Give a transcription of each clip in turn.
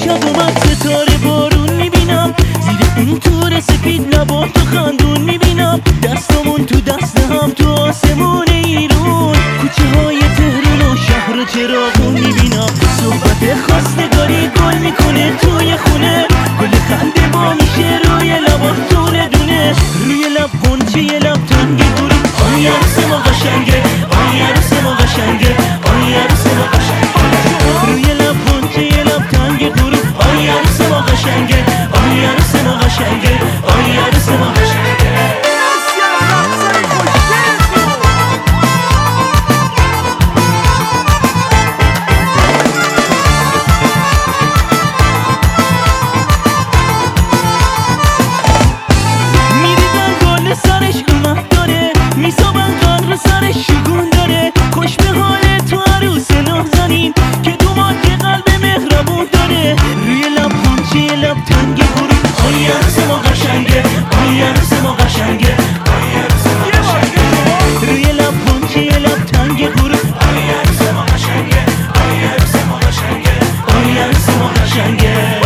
شب و من ستاره بارون میبینم، زیر اون تور سپید لبا تو خندون میبینم، دستمون تو دست هم تو آسمون ایرون، کوچه های تهران و شهر و چراغون میبینم، صحبت خواستگاری گل میکنه توی خونه، گل خنده با میشه روی لبا دونه دونه، روی لب غنچه یه لب تنگ گروه، آی عروس ما قشنگه، آی عروس ما قشنگه، آی عروس ما قشنگه، روی لب غنچه یه لب تنگ گروه، آی عروس ما قشنگه، آی عروس ما قشنگه، آی عروس ما قشنگه. سرش شگون داره، خوش به حال تو عروس نازنین که دومات قلب مهربون داره، روی لب غنچه لب تنگ گروه، آی عروس ما قشنگه، آی عروس ما قشنگه، آی عروس ما قشنگه، روی لب غنچه لب تنگ گروه، آی عروس ما قشنگه، آی عروس ما قشنگه، آی عروس ما قشنگه.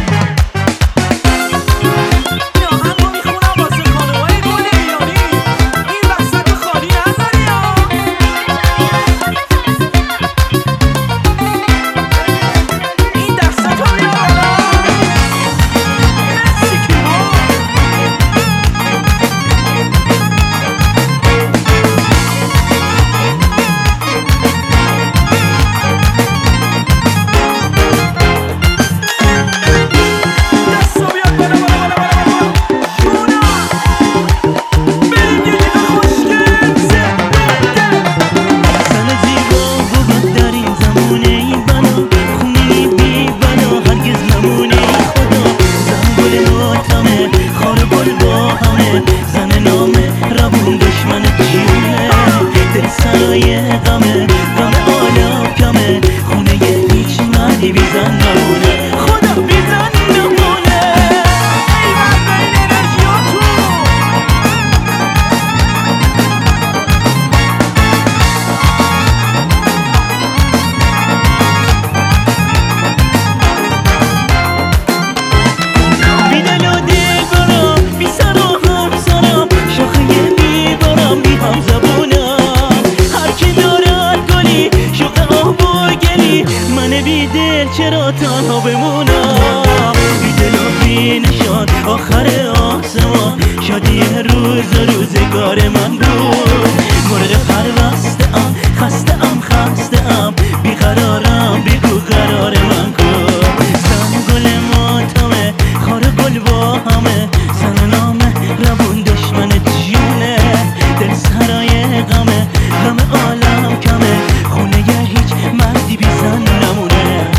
چرا تنها بمونم، بی دل و بی نشان آخر آسمان، شادی روزگار من بود، مرغ پرستم خستم بیقرارم بگو قرار من کن، زن گل ماتمه خار گل با همه، زن نامه روون دشمن جونه، دل سرای غمه عالم کمه، خونه هیچ مردی بی زن نمونه.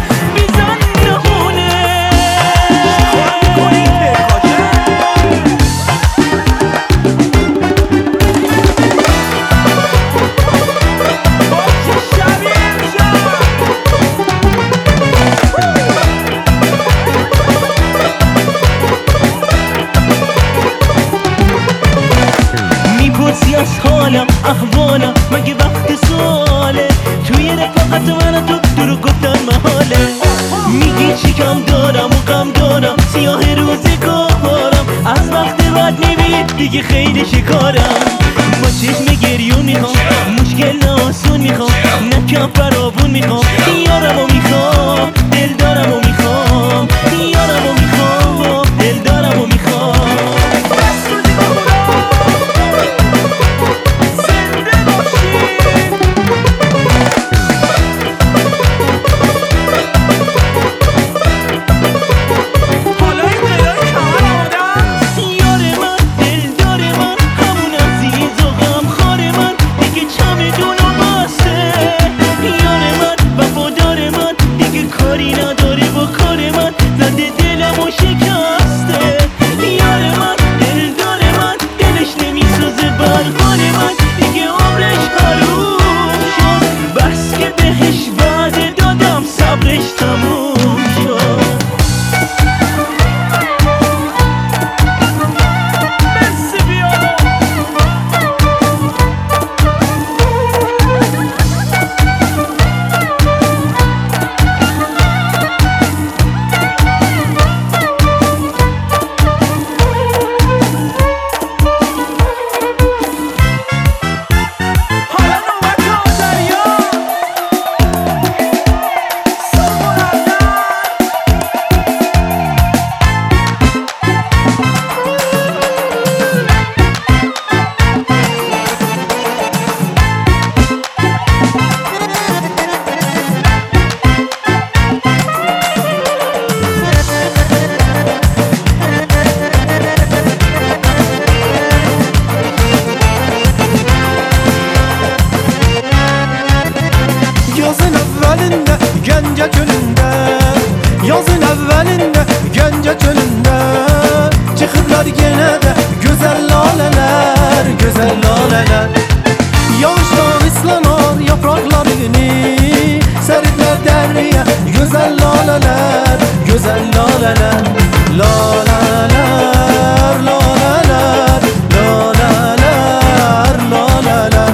از حالم احوالم مگه وقت سواله، توی رفاقت من تو دروغ گفتن محاله، میگی چی کم دارم و غم دارم، سیاه روزگارم از وقت بعد میبینی دیگه خیلی شکارم، با چشم گریون میخوام مشکل ناسون میخوام، نکم فراوون میخوام، یارمو میخوام دل دارمو میخوام، یارمو میخوام دل دارمو میخوام. وفادار evvelinde Gence çölünde, yazın evvelinde Gence çölünde çıkıplar gene de güzel laleler, güzel laleler. Yağıştan ıslanan yapraklarını seripler derya, güzel laleler, güzel laleler. Laleler, laleler, laleler, laleler,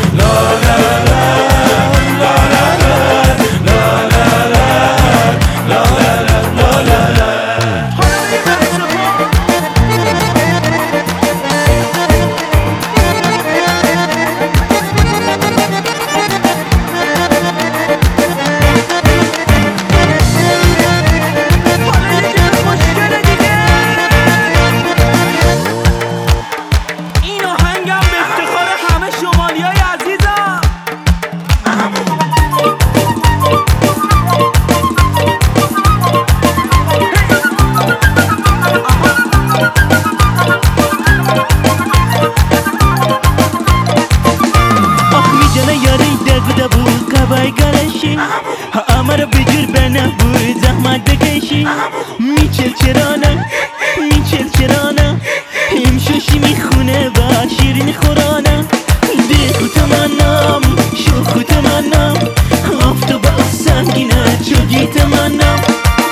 همه بجور بنبود زحمت بکشی میچل چرانه میچل چرانه امشوشی میخونه و شیرین خورانه دل تمنام شوخ تمنام آفتاب سنگینه چوگی تمنام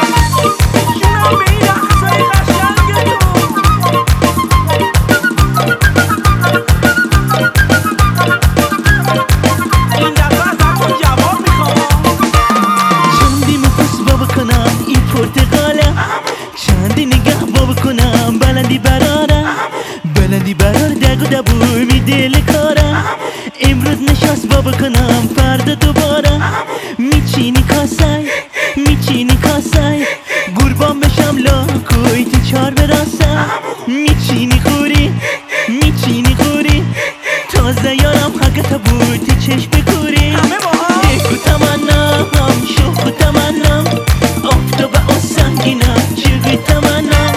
بلندی برار دگو دبوی می دل کارم امروز نشست بابا کنم فردا دوباره میچینی کاسای قربان بشم لاکوی تو چار براسم میچینی خوری تازه یارم حقت بود تو چشم بکوری دکو تمنام شوخ تمنام آفتاب سنگینم چگی تمنام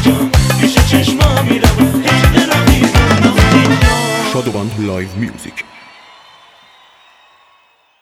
Shadowband Live Music.